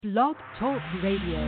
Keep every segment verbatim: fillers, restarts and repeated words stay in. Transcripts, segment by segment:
Blog Talk Radio.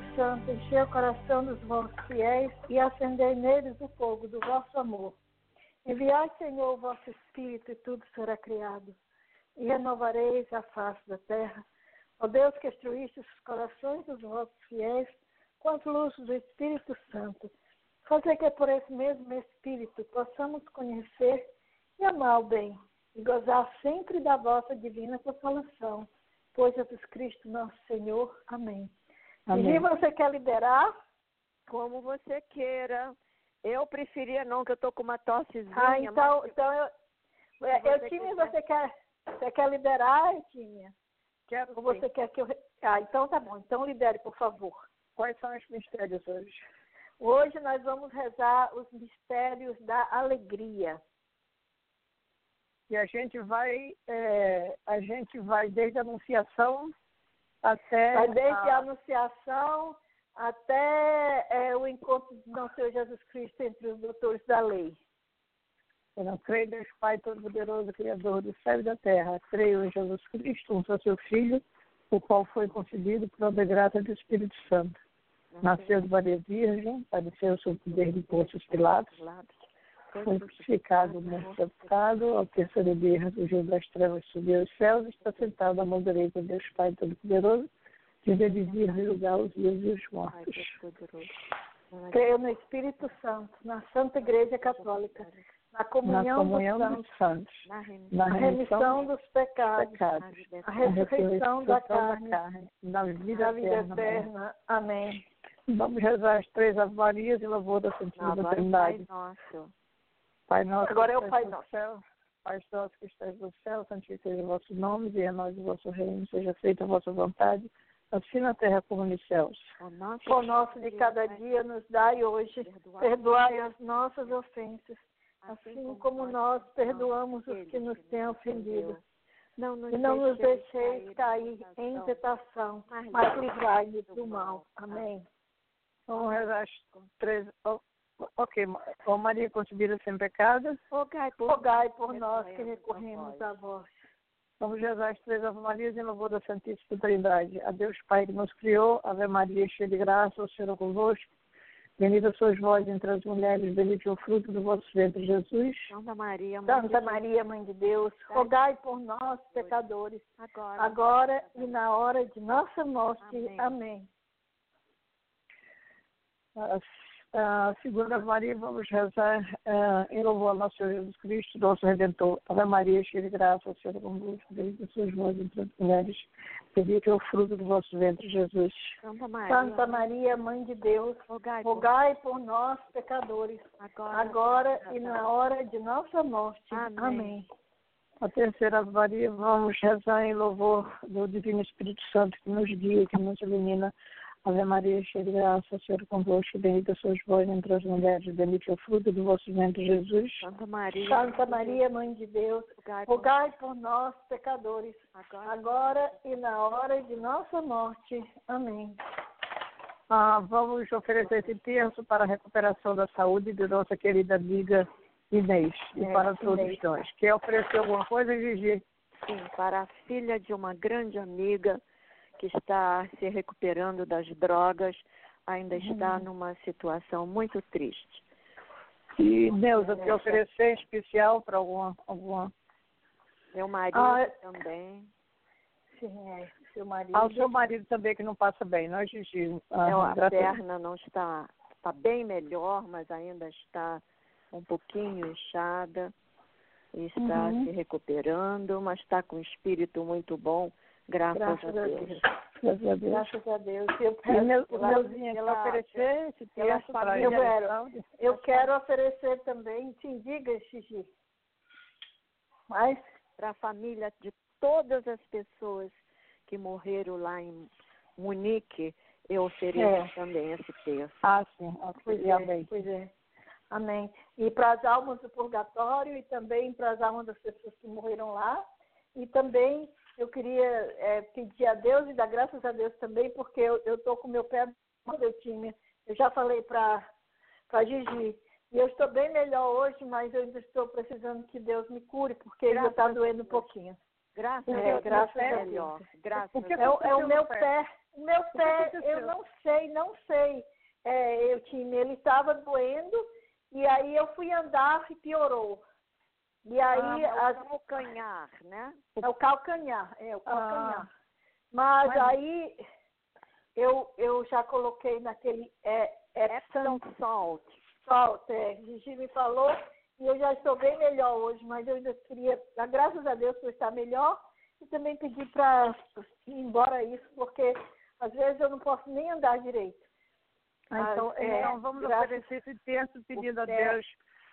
Encher o coração dos vossos fiéis e acender neles o fogo do vosso amor. Enviai, Senhor, o vosso Espírito, e tudo será criado, e renovareis a face da terra. Ó Deus, que instruíste os corações dos vossos fiéis, com as luzes do Espírito Santo, fazer que por esse mesmo Espírito possamos conhecer e amar o bem, e gozar sempre da vossa divina consolação. Por Jesus Cristo, nosso Senhor. Amém. Amém. E você quer liderar? Como você queira. Eu preferia não, que eu tô com uma tossezinha. Ah, então, mas... então eu, eu, eu time, você quer, você quer liderar, Etínia? Quero Ou você quer que eu... Ah, então tá bom. Então lidere, por favor. Quais são os mistérios hoje? Hoje nós vamos rezar os mistérios da alegria. E a gente vai, é, a gente vai desde a Anunciação até... Vai desde a... a Anunciação até é, o encontro do nosso Senhor Jesus Cristo entre os doutores da lei. Eu não creio em Deus Pai Todo-Poderoso, Criador do céu e da terra. Creio em Jesus Cristo, um só seu Filho, o qual foi concebido por obra grata do Espírito Santo. Nasceu de Maria Virgem, padeceu sob o poder de Pôncio Pilatos, foi crucificado, morto, sepultado, ao terceiro dia ressurgiu das trevas, subiu aos céus, está sentado à mão direita de Deus Pai Todo-Poderoso, que deve vir julgar os vivos e os mortos. Creio no Espírito Santo, na Santa Igreja Católica, na comunhão, na comunhão dos dos santos, na na remissão, remissão dos pecados, pecados, a ressurreição da carne, na vida, na vida eterna. eterna. Amém. Vamos rezar as três Ave Marias em louvor da Santíssima Trindade. Nosso. Pai nosso, Agora é o que Pai estás no nosso. céu, Pai nosso que estás no céu, santificado seja o vosso nome, venha a nós o vosso reino, seja feita a vossa vontade, assim na terra como nos céus. O nosso de cada dia nos dai hoje, perdoai as nossas ofensas, assim como nós perdoamos os que nos têm ofendido. Não nos e não nos deixeis deixeis cair em tentação, mas livrai-nos do mal. Amém. Vamos rezar as três. Oh, ok, ó Maria concebida sem pecado. Rogai por, Rogai por nós que recorremos a vós. Vamos rezar as três Ave Marias em louvor da Santíssima Trindade. A Deus Pai que nos criou, Ave Maria, cheia de graça, o Senhor é convosco. Bendita sois vós entre as mulheres, bendito é o fruto do vosso ventre, Jesus. Santa Maria, Mãe Santa de Maria, Mãe de Deus, rogai por nós, pecadores, agora, agora e na hora de nossa morte. Amém. Amém. A, a segunda Ave Maria, vamos rezar uh, em louvor ao nosso Senhor Jesus Cristo, nosso Redentor. Ave Maria, cheia de graça, o Senhor é convosco, bendita sois vós entre as mulheres, bendito é o fruto do vosso ventre, Jesus. Santa Maria, Santa Maria, Mãe de Deus, rogai, rogai por nós, pecadores, agora, agora e na hora de nossa morte. Amém. Amém. A terceira Ave Maria, vamos rezar em louvor do Divino Espírito Santo, que nos guia, que nos ilumina. Ave Maria, cheia de graça, o Senhor é convosco, bendita sois vós entre as mulheres, bendito é o fruto do vosso ventre, Jesus. Santa Maria, Santa Maria, Mãe de Deus, rogai por rogai por nós, pecadores, agora, agora e na hora de nossa morte. Amém. Ah, vamos oferecer esse terço para a recuperação da saúde de nossa querida amiga Inês e É, para todos Inês. nós. Quer oferecer alguma coisa, Gigi? sim, para a filha de uma grande amiga que está se recuperando das drogas, ainda está Uhum. numa situação muito triste. E Neuza, quer oferecer em especial para alguma, alguma... Meu marido Ah, também. Sim, é. Seu marido. Ao seu marido também que não passa bem, nós, Gigi. Ah, É, a graças- perna não está, está bem melhor, mas ainda está um pouquinho inchada. E está Uhum. se recuperando, mas está com um espírito muito bom, graças, Graças a Deus. Graças a Deus. Graças a Deus. Eu E o meu- peço o pela- Neuzinha quer pela- oferecer esse pela terço para família. ele. Eu quero. Eu quero oferecer também. Sim, diga, Gigi. Mas, Para a família de todas as pessoas que morreram lá em Munique, eu ofereço É. também esse terço. Ah, sim. Ok, pois é, amém. pois é. Amém. E para as almas do purgatório e também para as almas das pessoas que morreram lá. E também eu queria é, pedir a Deus e dar graças a Deus também, porque eu estou com o meu pé onde eu tinha. Eu já falei para a Gigi. E eu estou bem melhor hoje, mas eu ainda estou precisando que Deus me cure, porque ainda Graças está a doendo um Deus. pouquinho. Graças É, a Deus, graças a Deus. melhor. Graças Por que a É, o- Deus. é o meu pé? pé. O meu que pé, aconteceu? eu não sei, não sei. É, eu tinha, ele estava doendo E aí eu fui andar e piorou. E aí... Ah, as... o calcanhar, né? É o calcanhar, é o calcanhar. Ah, mas, mas aí eu, eu já coloquei naquele é, Epsom Salt. Salt, é, Gigi me falou, e eu já estou bem melhor hoje, mas eu ainda queria, graças a Deus, por estar melhor, e também pedir para ir embora isso, porque às vezes eu não posso nem andar direito. Ah, então, Mas, é, então vamos graças- oferecer esse terço pedindo a é- Deus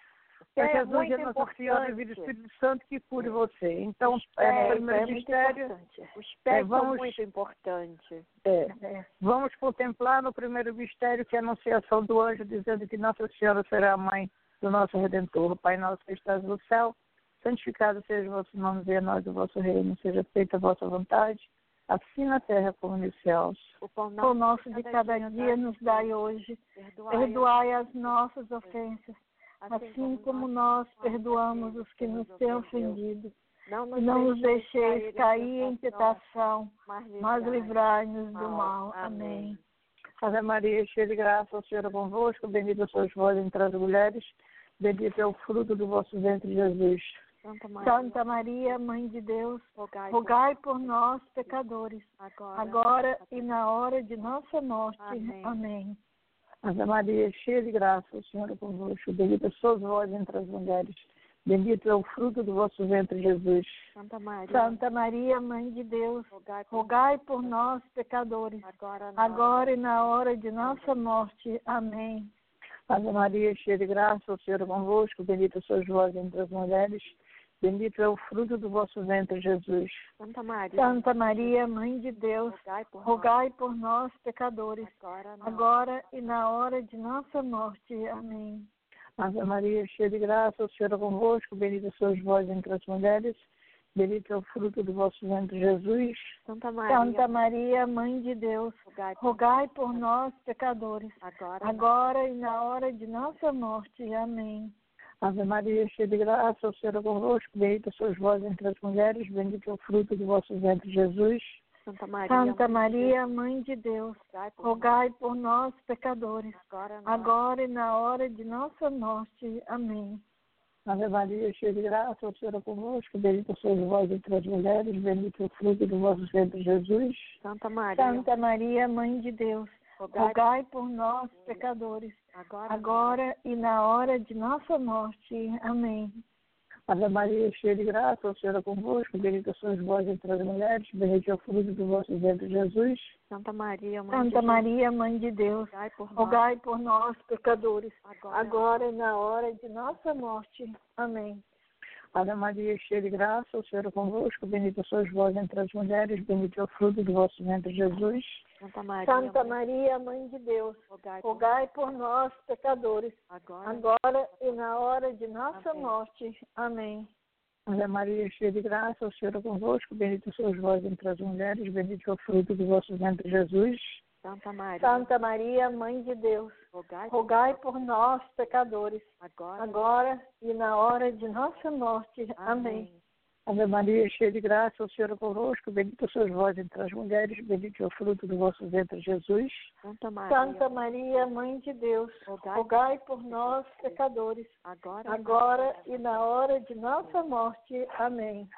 É para Jesus muito e a Nossa Senhora e o importante. Espírito Santo que cure você. Então, Os é, pés, no é primeiro muito mistério, importante. Os pés É, vamos- são muito importantes. é, É. vamos contemplar no primeiro mistério que é a anunciação do anjo dizendo que Nossa Senhora será a mãe do nosso Redentor. Pai nosso que estás no céu, santificado seja o vosso nome, venha a nós o vosso reino, seja feita a vossa vontade, assim na terra como nos céus. O pão O nosso de cada dia nos dai hoje. Perdoai as nossas ofensas, assim como nós perdoamos os que nos têm ofendido. Não E não nos deixeis cair em tentação, tentação, mas livrai-nos do mal. Amém. Ave Maria, cheia de graça, o Senhor é convosco, bendita sois vós entre as mulheres, bendito é o fruto do vosso ventre, Jesus. Santa Maria, Santa Maria, Mãe de Deus, rogai rogai por nós, pecadores, agora, agora e na hora de nossa morte. Amém. Amém. Ave Maria, cheia de graça, o Senhor é convosco, bendita sois vós entre as mulheres, bendito é o fruto do vosso ventre, Jesus. Santa Maria, Santa Maria, Mãe de Deus, rogai por rogai por nós, pecadores, agora, na agora e na hora de nossa morte. Amém. Ave Maria, cheia de graça, o Senhor é convosco, bendita sois vós entre as mulheres, bendito é o fruto do vosso ventre, Jesus. Santa Maria, Santa Maria, Mãe de Deus, rogai por rogai por nós, pecadores, nós, agora, na agora e na hora de nossa morte. Amém. Ave Maria, cheia de graça, o Senhor é convosco, bendita sois vós entre as mulheres, bendito é o fruto do vosso ventre, Jesus. Santa Maria, Santa Maria, Mãe de Deus, rogai por rogai por nós, pecadores, agora, agora e na hora de nossa morte. Amém. Ave Maria, cheia de graça, o Senhor é convosco, bendita sois vós entre as mulheres, bendito é o fruto do vosso ventre, Jesus. Santa Maria, Santa Maria, Mãe de Deus, rogai por rogai por nós, pecadores, agora, na agora e na hora de nossa morte. Amém. Ave Maria, cheia de graça, o Senhor é convosco, bendita sois vós entre as mulheres, bendito é o fruto do vosso ventre, Jesus. Santa Maria, Santa Maria, Mãe de Deus, rogai rogai por nós, pecadores, agora, agora e na hora de nossa morte. Amém. Ave Maria, cheia de graça, o Senhor é convosco, bendita sois vós entre as mulheres, bendito é o fruto do vosso ventre, Jesus. Santa Maria, Mãe Santa de Maria, Mãe de Deus, Deus, rogai por nós, rogai por nós, pecadores, agora, agora e na hora de nossa morte. Amém. Ave Maria, cheia de graça, o Senhor é convosco, bendita sois vós entre as mulheres, bendito é o fruto do vosso ventre, Jesus. Santa Maria, Santa Mãe Maria, Mãe de Deus, rogai por rogai por nós, pecadores, agora, agora e na hora de nossa Amém. morte. Amém. Ave Maria, cheia de graça, o Senhor é convosco, bendita sois vós entre as mulheres, bendito é o fruto do vosso ventre, Jesus. Santa Maria, Santa Maria, Mãe de Deus, rogai rogai por nós, pecadores, agora, agora e na hora de nossa morte. Amém. Ave Maria, cheia de graça, o Senhor é convosco, bendita sois vós entre as mulheres, bendito é o fruto do vosso ventre, Jesus. Santa Maria, Santa Maria, Mãe de Deus, rogai rogai por nós, pecadores, agora, agora e na hora de nossa morte. Amém.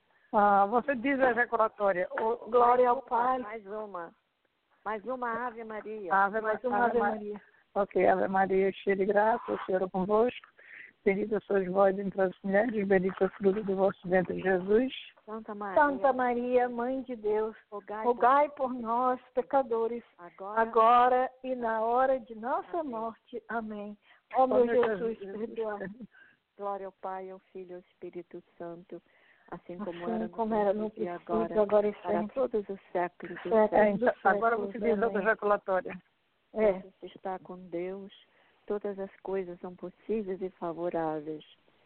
Ah, você diz a ejaculatória. O- Glória ao Pai. mais uma, mais uma Ave Maria, Ave, Mais uma Ave Maria. Ok, Ave Maria, cheia de graça, o Senhor é convosco, bendita sois vós entre as mulheres, bendito é o fruto do vosso ventre, Jesus. Santa Maria, Santa Maria, Mãe de Deus, rogai, rogai por nós, pecadores, por agora, agora e na hora de nossa morte. Amém. Ó meu Jesus, perdoai. glória ao Pai, ao Filho e ao Espírito Santo, assim como Assim era, como era no e princípio, agora, agora e para sempre. todos os séculos dos Séculos. É, séculos. então, agora você diz a Amém. ejaculatória. É. Você está com Deus, todas as coisas são possíveis e favoráveis.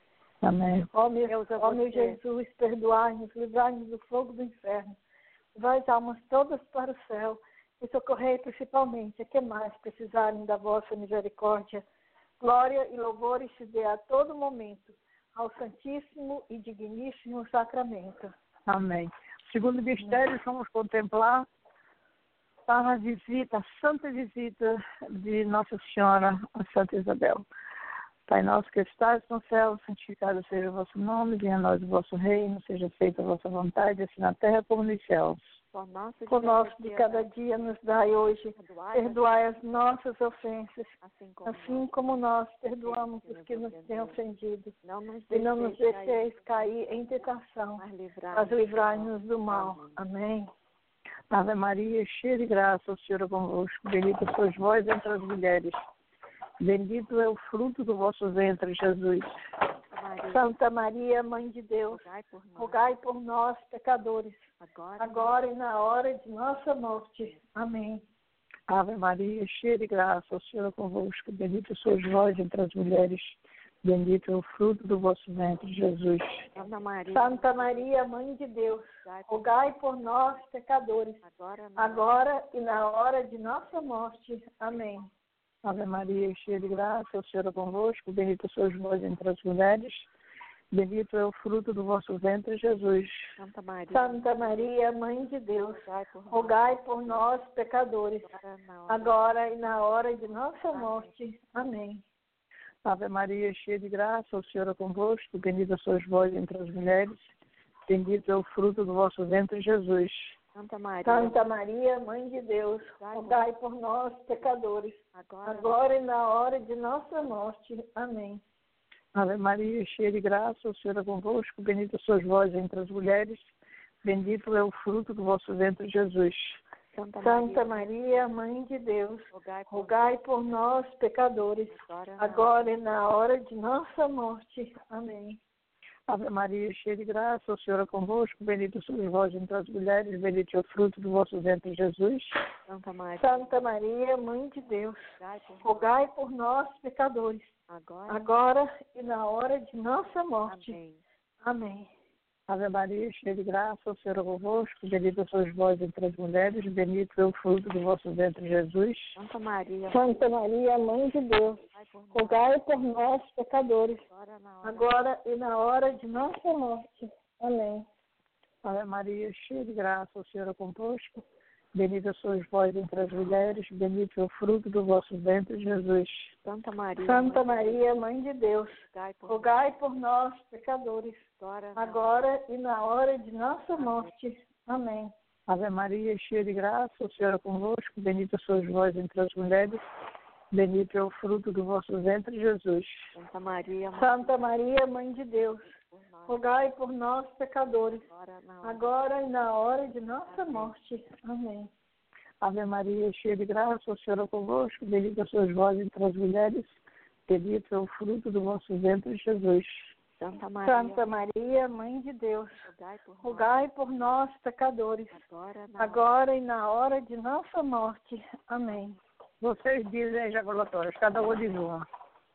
Amém. Ó meu, Deus a ó meu você. Jesus, perdoai-nos, livrai-nos do fogo do inferno. Levai as almas todas para o céu e socorrei principalmente a que mais precisarem da vossa misericórdia. Glória e louvores se dê a todo momento ao Santíssimo e Digníssimo Sacramento. Amém. Segundo mistério, vamos contemplar a visita, a santa visita de Nossa Senhora a Santa Isabel. Pai nosso que estás no céu, santificado seja o vosso nome, venha a nós o vosso reino, seja feita a vossa vontade, assim na terra como nos céus. Pão nosso de O cada nosso de dia, cada dia nos dai hoje. perdoai Perdoai as nossas ofensas, assim como assim nós como nós perdoamos os que nos têm ofendido. não nos E não nos deixeis deixeis cair em tentação, mas mas livrai-nos livrai-nos do mal. Amém. Ave Maria, cheia de graça, o Senhor é convosco. Bendita sois vós entre as mulheres. Bendito é o fruto do vosso ventre, Jesus. Maria, Santa Maria, Mãe de Deus, rogai por nós, rogai por nós, pecadores, agora, agora e na hora de nossa morte. Amém. Ave Maria, cheia de graça, o Senhor é convosco. Bendita sois vós entre as mulheres. Bendito é o fruto do vosso ventre, Jesus. Santa Maria, Santa Maria, Mãe de Deus, rogai por nós, pecadores, agora, na agora e na hora de nossa morte. Amém. Ave Maria, cheia de graça, o Senhor é convosco. Bendita sois vós entre as mulheres. Bendito é o fruto do vosso ventre, Jesus. Santa Maria, Santa Maria, Mãe de Deus, rogai por nós, rogai por nós, pecadores, agora, na hora agora e na hora de nossa morte. Amém. Ave Maria, cheia de graça, o Senhor é convosco. Bendita sois vós entre as mulheres. Bendito é o fruto do vosso ventre, Jesus. Santa Maria, Santa Maria, Mãe de Deus, rogai por nós, pecadores, agora, agora e na hora de nossa morte. Amém. Ave Maria, cheia de graça, o Senhor é convosco. Bendita sois vós entre as mulheres. Bendito é o fruto do vosso ventre, Jesus. Santa Santa Maria, Maria, Mãe de Deus, rogai por rogai por nós, pecadores, agora, na agora e na hora de nossa morte. Amém. Ave Maria, cheia de graça, o Senhor é convosco. Bendita sois vós entre as mulheres. Bendito é o fruto do vosso ventre, Jesus. Santa Maria, Santa Maria, Mãe de Deus, rogai por nós, rogai por nós, pecadores, agora, agora e na hora de nossa morte. amém. Amém. Ave Maria, cheia de graça, o Senhor é convosco. Bendita sois vós entre as mulheres. Bendito é o fruto do vosso ventre, Jesus. Santa Maria, Santa Maria, Mãe de Deus, rogai por nós, rogai por nós, pecadores, agora, na hora agora e na hora de nossa morte. Amém. Ave Maria, cheia de graça, o Senhor é convosco. Bendita sois vós entre as mulheres. Bendito é o fruto do vosso ventre, Jesus. Santa Maria, Santa Maria, Mãe de Deus, rogai por nós, rogai por nós, pecadores, agora, na agora e na hora de nossa morte. Amém. Ave Maria, cheia de graça, o Senhor é convosco. Bendita sois vós entre as mulheres. Bendito é o fruto do vosso ventre, Jesus. Santa Maria, Santa Maria, Mãe de Deus, por nós, rogai por nós, pecadores, agora, na hora agora e na hora de nossa morte. Amém. Ave Maria, cheia de graça, o Senhor é convosco. Bendita sois vós entre as mulheres. Bendito é o fruto do vosso ventre, Jesus. Santa Maria, Santa Maria, Mãe de Deus, rogai por nós, rogai por nós, pecadores, agora, na hora agora e na hora de nossa morte. Amém. Vocês dizem ejaculatórios, cada um diz uma.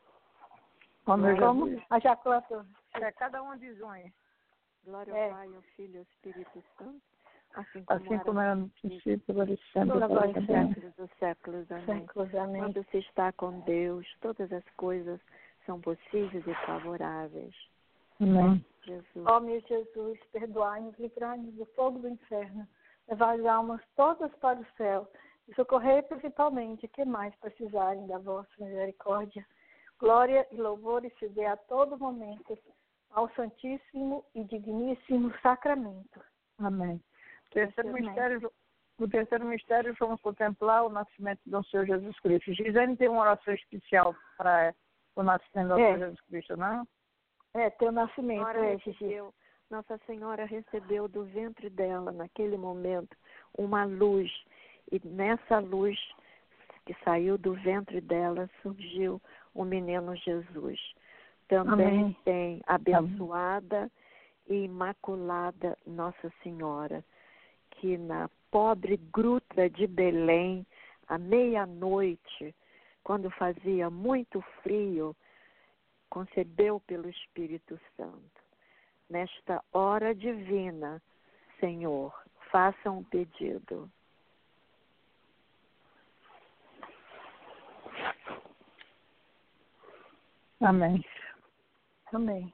Como eu já Como? disse. A jaculatória. É, cada um diz uma. glória ao É. Pai, ao Filho e ao Espírito Santo, assim como, Assim era como era no princípio, agora e sempre, Agora para e sempre. séculos dos séculos. Amém. Séculos. Amém. Quando se está com Deus, todas as coisas são possíveis e favoráveis. Amém. Jesus. Ó meu Jesus, perdoai-nos, livrai-nos do fogo do inferno, levai as almas todas para o céu e socorrei principalmente que mais precisarem da vossa misericórdia. Glória e louvor se dê a todo momento ao Santíssimo e Digníssimo Sacramento. Amém. Terceiro Amém. mistério, no terceiro mistério, vamos contemplar o nascimento do Senhor Jesus Cristo. Gisele tem uma oração especial para o nascimento do É. Senhor Jesus Cristo, não? É, teu nascimento, Senhora é, Gigi. recebeu, Nossa Senhora recebeu do ventre dela, naquele momento, uma luz. E nessa luz que saiu do ventre dela, surgiu o menino Jesus. Também Amém. tem abençoada e imaculada Nossa Senhora, que na pobre gruta de Belém, à meia-noite, quando fazia muito frio, concebeu pelo Espírito Santo. Nesta hora divina, Senhor, faça um pedido. Amém. Amém.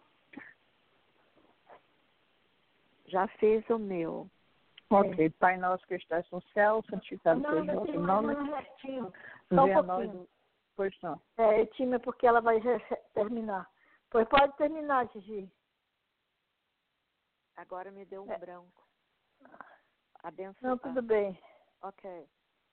Já fez o meu. Ok. Pai nosso que estás no céu, santificado seja o vosso nome. Só um Venha a nós, pouquinho. Pois não. É, Etímia, porque ela vai re- re- terminar. Pois pode terminar, Gigi. Agora me deu um É. branco. Abençoe. Não, tudo bem. Ok.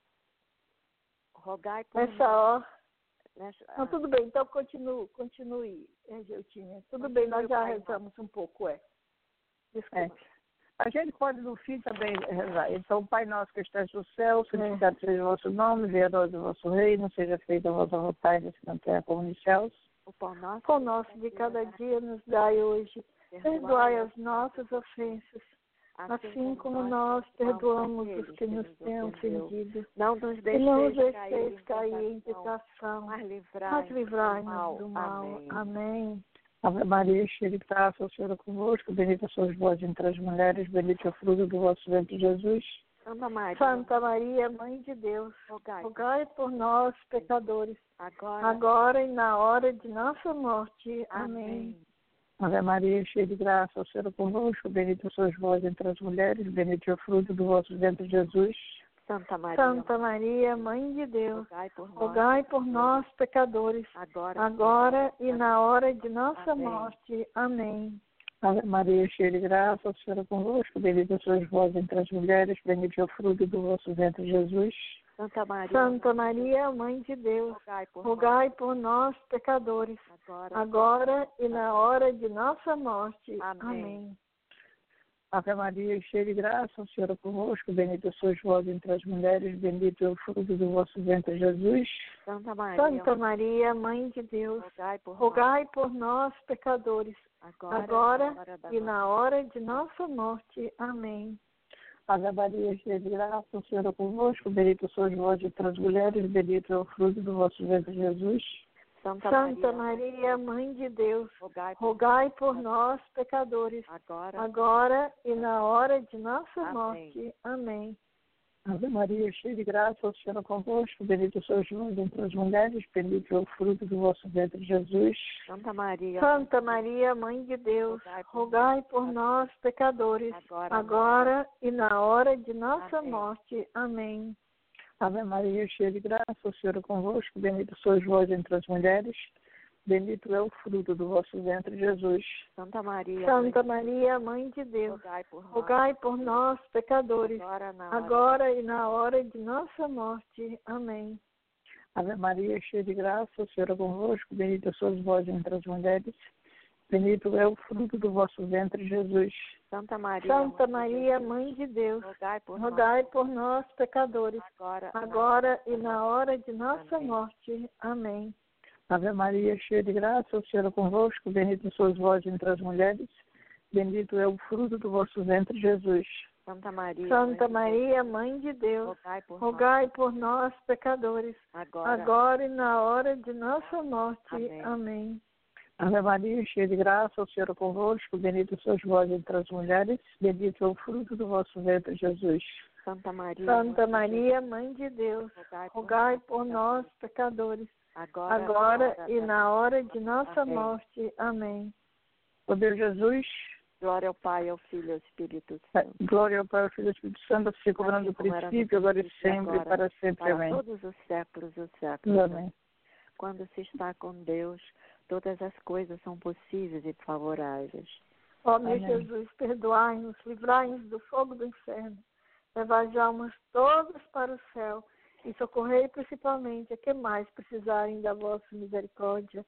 Rogai por Nessa nós. hora. Nessa, Não, ah, tudo bem, então continue, continue, é, Geutinha. Tudo Continue, bem, nós já Pai rezamos um pouco, é. Desculpa. É. A gente pode no fim também rezar. Então, Pai nosso que estás no céu, santificado seja o vosso nome, venha a nós o vosso reino, seja feita a vossa vontade, assim na terra como nos céus. o pão nosso, Pão nosso de cada dia nos dai hoje. Perdoai as nossas ofensas, assim como nós perdoamos os que nos têm ofendido. Não nos E não nos deixeis deixeis cair cair em tentação, mas mas livrai-nos livrai-nos do mal. Amém. Amém. Ave Maria, cheia de graça, o Senhor é convosco, bendita sois vós entre as mulheres, bendito é o fruto do vosso ventre, Jesus. Santa Maria, Santa Maria, Mãe de Deus, rogai rogai por nós, pecadores, agora. agora e na hora de nossa morte. Amém. Amém. Ave Maria, cheia de graça, o Senhor é convosco, bendita sois vós entre as mulheres, bendito é o fruto do vosso ventre, Jesus. Santa Maria, Santa Maria, Mãe de Deus, rogai por nós, rogai por nós, pecadores, agora, agora e na hora de nossa Amém. morte. Amém. Ave Maria, cheia de graça, o Senhor é convosco, bendita sois vós entre as mulheres, bendito é o fruto do vosso ventre, Jesus. Santa Maria, Santa Maria, Mãe de Deus, rogai por rogai por nós, pecadores, nós, agora. agora e na hora de nossa morte. Amém. Amém. Ave Maria, cheia de graça, o Senhor é convosco, bendita sois vós entre as mulheres, bendito é o fruto do vosso ventre, Jesus. Santa Maria, Santa Maria, Mãe de Deus, rogai por nós, rogai por nós, pecadores, agora, agora na hora da e na hora de nossa morte. Amém. Ave Maria, cheia de graça, o Senhor é convosco, bendita sois vós entre as mulheres, bendito é o fruto do vosso ventre, Jesus. Santa, Santa Maria, Maria, Mãe de Deus, rogai por rogai por nós, pecadores, agora. agora e na hora de nossa Amém. morte. Amém. Ave Maria, cheia de graça, o Senhor é convosco, bendita sois vós entre as mulheres, bendito é o fruto do vosso ventre, Jesus. Santa Maria, Santa Maria, Mãe de Deus, rogai por nós, pecadores, agora, agora e na hora de nossa Amém. morte. Amém. Ave Maria, cheia de graça, o Senhor é convosco, bendita sois vós entre as mulheres, bendito é o fruto do vosso ventre, Jesus. Santa Maria, Santa Maria, Mãe de Deus, rogai por nós, rogai por nós, pecadores, agora, na hora agora e na hora de nossa morte. Amém. Ave Maria, cheia de graça, o Senhor é convosco, bendita sois vós entre as mulheres, bendito é o fruto do vosso ventre, Jesus. Santa Maria, Santa Mãe de Maria, Deus, Mãe de Deus, rogai por rogai por nós, pecadores, nós, agora, agora e na hora de nossa Amém. morte. Amém. Ave Maria, cheia de graça, o Senhor é convosco, bendita sois vós entre as mulheres, bendito é o fruto do vosso ventre, Jesus. Santa Maria, Santa Mãe de Maria, Mãe de Deus, Deus, rogai por rogai por nós, pecadores, nós, agora, agora e na hora de nossa morte. Amém. Amém. Ave Maria, cheia de graça, o Senhor é convosco, bendita sois vós entre as mulheres, bendito é o fruto do vosso ventre, Jesus. Santa Maria, Santa Mãe de Maria, Mãe de Deus, Deus, rogai por nós, pecadores, agora, agora na e hora na hora de nossa Amém. morte. Amém. Ó Deus Jesus, da- Glória ao Pai, ao Filho e ao Espírito é, Santo. glória ao Pai, ao Filho e ao Espírito Santo, assim como era no Assim como era no princípio, agora e princípio, sempre, e agora, para sempre. Para Amém. todos os séculos dos séculos. Amém. Quando se está com Deus, todas as coisas são possíveis e favoráveis. Ó meu Amém. Jesus, perdoai-nos, livrai-nos do fogo do inferno, levai as almas todas para o céu e socorrei principalmente a que mais precisarem da vossa misericórdia.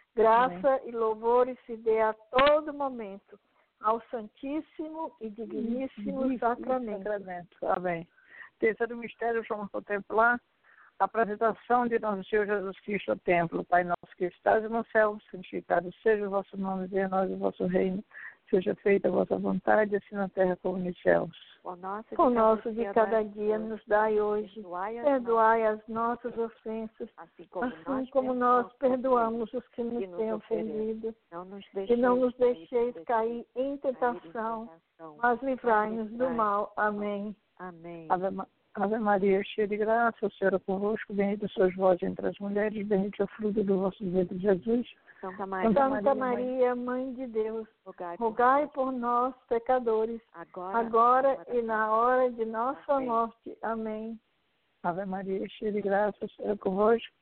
Graça e louvores se dê a todo momento ao Santíssimo e Digníssimo Sacramento. Sacramento. Amém. Terceiro mistério, vamos contemplar a apresentação de nosso Senhor Jesus Cristo ao templo. Pai nosso que estás no céu, santificado seja o vosso nome, venha a nós o vosso reino. Seja feita a vossa vontade, assim na terra como nos céus. O nosso de O cada nosso de dia cada dai-nos dia hoje, nos dai hoje. perdoai as Perdoai as nossas ofensas, assim como assim nós como nós perdoamos perdoamos os que nos que nos têm ofendem. ofendido. Não nos E deixeis, não nos cair deixeis em cair em tentação, tentação, tentação. mas livrai-nos do mal. Amém. Amém. Ave, Ma- Ave Maria, cheia de graça, o Senhor é convosco, bendita sois vós entre as mulheres, bendito é o fruto do vosso ventre, Jesus. Santa Maria, Santa Maria, Mãe de Deus, rogai por rogai por nós, pecadores, agora, agora agora e na hora de nossa Amém. morte. Amém. Ave Maria, cheia de graça, o Senhor é convosco,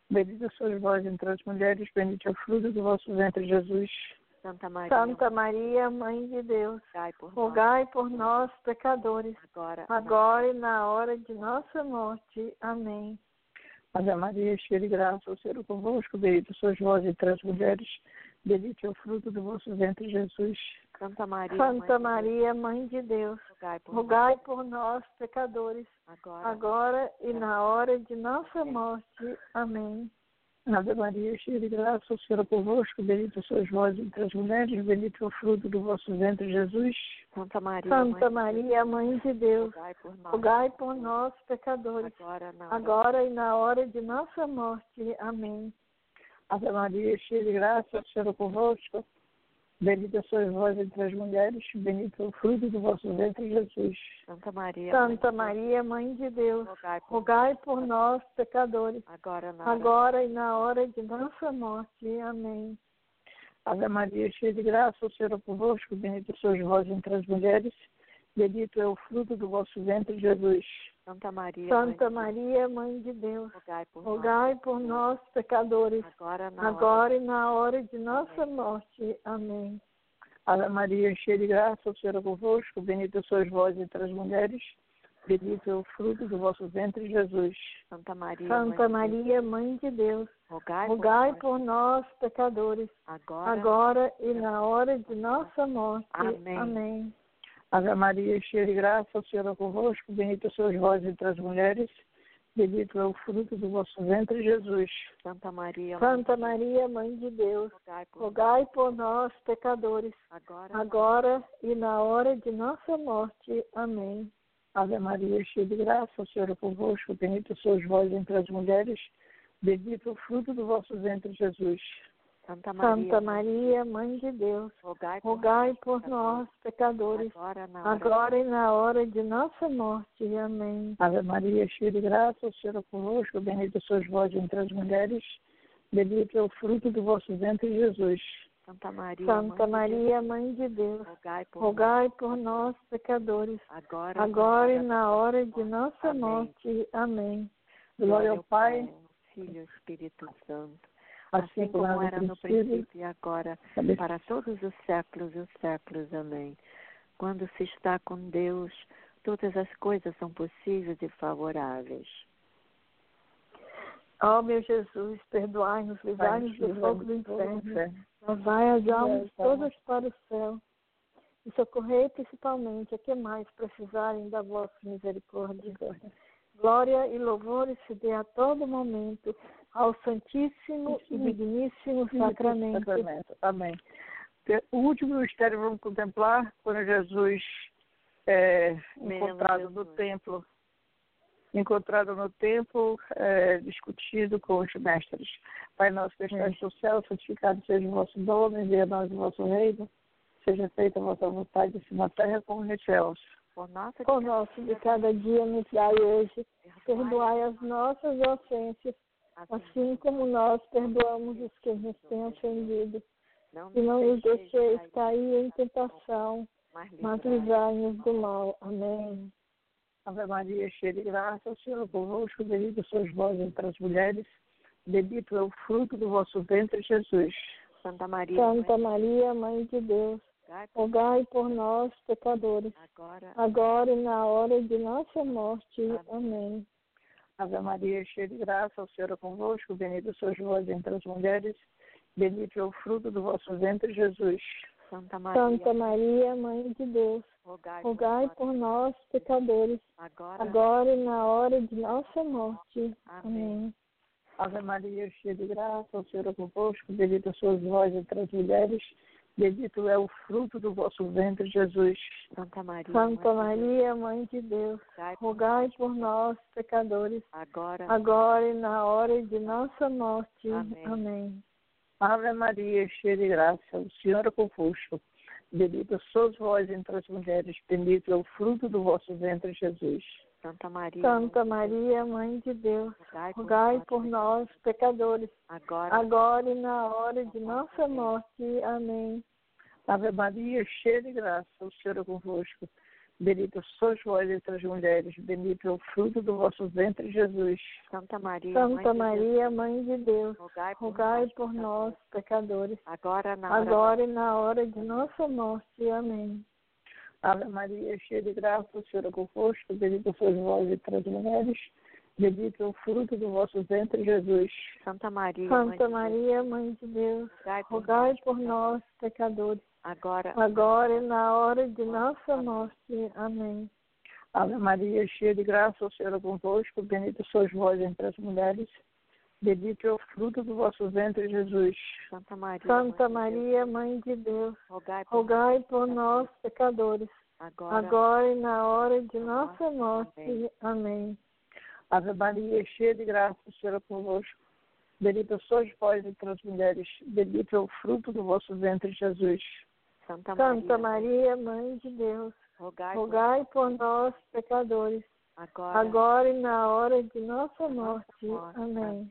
Bendita sois vós entre as mulheres, bendito é o fruto do vosso ventre, Jesus. Santa Maria, Santa Maria, Mãe de Deus, rogai por nós, rogai por nós, pecadores, agora, agora e na hora de nossa morte. Amém. Ave Maria, cheia de graça, o Senhor é convosco, bendita sois vós entre as mulheres, bendito é o fruto do vosso ventre, Jesus. Santa Maria, Santa Mãe de Maria, Mãe de Deus, Deus, rogai por rogai por nós, pecadores, nós, agora, agora e na hora de nossa morte. Amém. Ave Maria, cheia de graça, o Senhor é convosco, bendita sois vós entre as mulheres, bendito é o fruto do vosso ventre, Jesus. Santa Maria, Santa Mãe Maria, Mãe de Deus, rogai por nós, rogai por nós, pecadores, agora, na hora agora e na hora de nossa morte. Amém. Ave Maria, cheia de graça, o Senhor é convosco, bendita sois vós entre as mulheres, bendito é o fruto do vosso ventre, Jesus. Santa Maria, Santa Maria, Mãe de Deus, rogai por rogai por nós, pecadores, agora, na hora agora e na hora de nossa morte. Amém. Ave Maria, cheia de graça, o Senhor é convosco, bendita sois vós entre as mulheres, bendito é o fruto do vosso ventre, Jesus. Santa Maria, Santa Mãe de Maria, Mãe de Deus, Deus, rogai por rogai por nós, pecadores, nós, agora, na hora agora e na hora de nossa morte. Amém. Ave Maria, cheia de graça, o Senhor é convosco, bendita sois vós entre as mulheres, bendito é o fruto do vosso ventre, Jesus. Santa Maria, Santa Mãe de Deus, Maria, Mãe de Deus, rogai, rogai por por nós, pecadores, nós, agora, agora e na hora de nossa morte. Amém. Amém. Ave Maria, cheia de graça, o Senhor é convosco, bendita sois vós entre as mulheres, bendito é o fruto do vosso ventre, Jesus. Santa Maria, Santa Maria, Mãe de Deus, rogai por rogai por nós, pecadores, nós, agora, agora e na hora de nossa morte. Amém. Ave Maria, cheia de graça, o Senhor é convosco, bendita sois vós entre as mulheres, bendito é o fruto do vosso ventre, Jesus. Santa Maria, Santa Maria, Mãe de Deus, rogai por rogai por nós, pecadores, agora, na hora agora e na hora de nossa morte. Amém. Ave Maria, cheia de graça, o Senhor é convosco, bendita sois vós entre as mulheres, bendito é o fruto do vosso ventre, Jesus. Santa Maria, Santa Mãe de Maria, Mãe de Deus, Deus, rogai por rogai por nós, pecadores, nós, agora, agora e na na hora de nossa Amém. morte. Amém. Glória ao Pai, ao Filho e ao Espírito Santo, assim assim como era no princípio, princípio e agora, também para todos os séculos e os séculos. Amém. Quando se está com Deus, todas as coisas são possíveis e favoráveis. Ó meu Jesus, perdoai-nos, livrai-nos do fogo do inferno, levai as almas todas para o céu e socorrei principalmente a que mais precisarem da vossa misericórdia. Glória e louvores se dê a todo momento ao Santíssimo e Digníssimo Sacramento. Sacramento. Amém. O último mistério vamos contemplar quando Jesus é encontrado no templo, encontrado no templo, é, discutido com os mestres. Pai nosso que estás no céu, santificado seja o vosso nome, venha a nós o vosso reino, seja feita a vossa vontade, assim na terra como nos céus. Por nossa O nosso de cada dia nos dai hoje, perdoai as nossas ofensas, assim como nós perdoamos os que nos têm ofendido. E não nos deixeis cair em tentação, mas livrai-nos do mal. Amém. Ave Maria, cheia de graça, o Senhor é convosco, bendita sois vós entre as mulheres, bendito é o fruto do vosso ventre, Jesus. Santa Maria, Santa Maria, Mãe de Deus, rogai por nós, pecadores, agora, agora e na hora de nossa morte. Amém. Ave Maria, cheia de graça, o Senhor é convosco, bendita sois vós entre as mulheres, bendito é o fruto do vosso ventre, Jesus. Santa Maria, Santa Maria, Mãe de Deus, rogai, rogai por nós, pecadores, agora, agora e na hora de nossa morte. Amém. Ave Maria, cheia de graça, o Senhor é convosco, bendita sois vós entre as mulheres, bendito é o fruto do vosso ventre, Jesus. Santa Maria, Santa Maria, Mãe de Deus, rogai por nós, pecadores, agora, agora e na hora de nossa morte. Amém. Amém. Ave Maria, cheia de graça, o Senhor é convosco, bendita sois vós entre as mulheres, bendito é o fruto do vosso ventre, Jesus. Santa Maria, Santa Maria, Mãe de Deus, rogai por rogai nós, por nós, pecadores, agora, agora e na hora de nossa morte. Amém. Ave Maria, cheia de graça, o Senhor é convosco, Bendito sois vós entre as mulheres, bendito é o fruto do vosso ventre, Jesus. Santa Maria, Santa Mãe Maria, de Jesus, Mãe de Deus, rogai por rogai nós, por nós, pecadores, agora na hora agora e na hora de nossa morte. Amém. Ave Maria, cheia de graça, o Senhor é convosco, bendito sois vós entre as mulheres, bendito é o fruto do vosso ventre, Jesus. Santa Maria, Santa Mãe de Maria, Mãe de Deus, rogai por rogai nós, por nós, pecadores, agora agora e na hora de nossa morte. Amém. Ave Maria, cheia de graça, o Senhor é convosco, bendito sois vós entre as mulheres, bendito é o fruto do vosso ventre, Jesus. Santa Maria, Santa Mãe de Maria, Mãe de Deus, Deus, rogai por rogai por nós, pecadores, agora, agora e na hora de nossa morte. morte. Amém. Ave Maria, cheia de graça, o Senhor é convosco, bendito sois vós entre as mulheres, bendito é o fruto do vosso ventre, Jesus. Santa Santa Maria, Maria, Mãe de Deus, rogai por rogai por nós, pecadores, agora, agora e na hora de nossa morte. morte. Amém.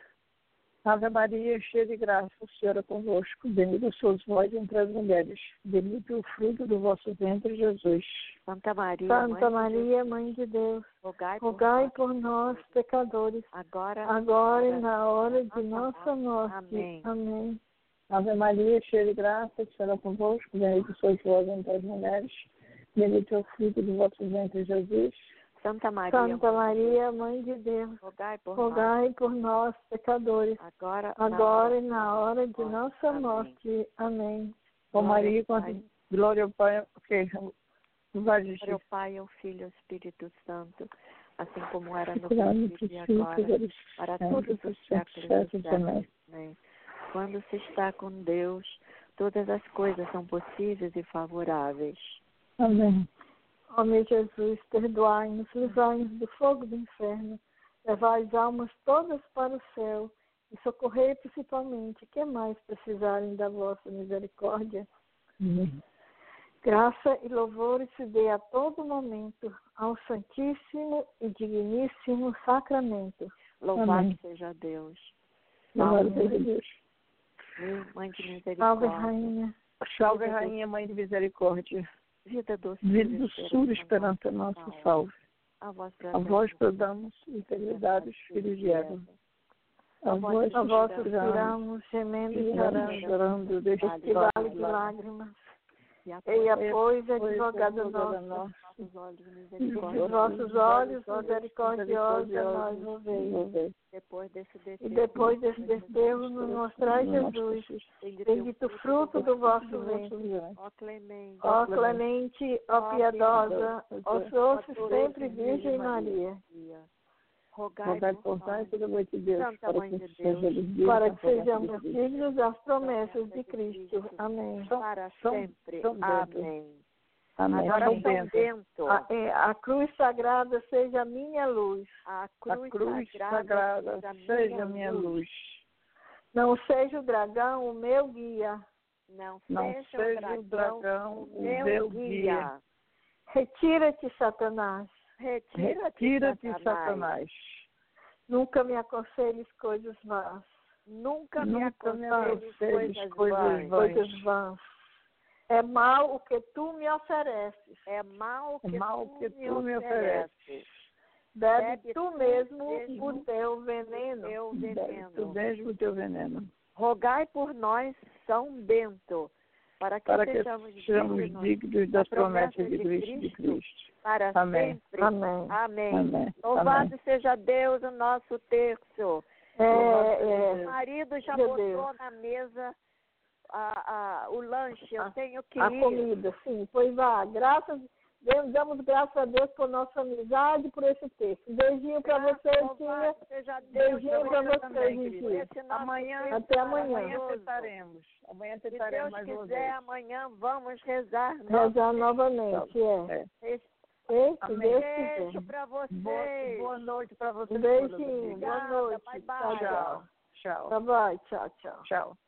Ave Maria, cheia de graça, o Senhor é convosco, bendito sois vós entre as mulheres, bendito é o fruto do vosso ventre, Jesus. Santa Maria, Santa Mãe de Maria, Mãe de Deus, rogai por rogai por nós, pecadores, agora, agora e na hora de nossa morte. Amém. Amém. Ave Maria, cheia de graça, o Senhor é convosco, bendito sois vós entre as mulheres, bendito é o fruto do vosso ventre, Jesus. Santa Maria, Santa Maria, Mãe de Deus, rogai por rogai por nós, pecadores, nós, agora, agora e na hora de morte. nossa Amém. morte. Amém. Ó Glória Maria, ao quanto Pai. glória ao Pai, ok, vai Glória dizer. ao Pai, ao Filho e ao Espírito Santo, assim como era no Cuidado princípio e agora, para todos os séculos dos séculos. Amém. Quando se está com Deus, todas as coisas são possíveis e favoráveis. Amém. Ó meu Jesus, perdoai-nos, livrai-nos do fogo do inferno, levai as almas todas para o céu e socorrei principalmente que mais precisarem da vossa misericórdia. Amém. Graça e louvor se dê a todo momento ao Santíssimo e Digníssimo Sacramento. Louvado Amém. seja Deus. Louvado seja Deus. Meu Mãe de Salve, misericórdia. Rainha. Salve, Rainha, Mãe de Misericórdia. Vida doce. Vida do sul, esperança nossa, salve. A vós, A vós bradamos, integridade, filhos de Eva. A vós, A vós suspiramos, suspiramos, gemendo e chorando, chorando, deste este vale de lágrimas. Eia, pois, advogado nosso, nossos olhos e misericórdia. os vossos olhos misericordiosos a nós ouveis. Depois desse E desejo, depois desse desterro nos mostrai Jesus, bendito fruto do vosso ventre. ó clemente, Ó clemente, ó piedosa, ó doce sempre Virgem Maria, rogai rogai por por nós, nós, pela mãe de Deus, Santa para Mãe que de sejamos Deus, dignos para da que sejamos promessa de dignos das promessas de Cristo. Amém. para São- sempre. São Bento. Amém. Amém. Agora, São São Bento. Bento, A, é, a cruz sagrada seja a minha luz, a A cruz, cruz sagrada seja minha luz. não seja o dragão o meu guia. Não, Não seja, seja o dragão o meu guia. Retira-te, Satanás. Retira-te, Retira-te, Satanás. Satanás. Nunca me aconselhes coisas vãs. Nunca me Nunca me aconselhes aconselhes coisas coisas vãs. vãs. Coisas vãs. É mal o que tu me ofereces. É mal É que, mal tu, que me tu me ofereces. ofereces. Bebe, Bebe tu tu mesmo mesmo o teu veneno. Teu Bebe tu veneno. mesmo o teu veneno. Rogai por nós, São Bento, para que Para que sejamos sejamos dignos dignos das da promessa promessas de de Cristo. De Cristo. Cristo. para Amém. sempre. Amém. Amém. Amém. Louvado Amém. seja Deus, o nosso terço. É, O é, marido já Meu botou Deus. na mesa a, a, o lanche, eu A- tenho que a ir. comida, sim. Pois vá, graças, Deus, damos graças a Deus por nossa amizade, por esse texto. Um beijinho para você, Tia. Louvado seja Deus. Beijinho para você, também, Gigi. querida. Esse nosso Amanhã, texto Até amanhã. amanhã maravilhoso. tentaremos. Amanhã Se tentaremos Deus mais uma quiser, vez. amanhã vamos rezar. Rezar novamente, é. É. Esse E, se Amém. Deus beijo quiser. para vocês. Boa, boa noite para vocês. Um todas. beijinho, boa Obrigada, noite. bye, Tchau, bye. tchau. Tchau. Bye, bye, tchau, tchau. Tchau.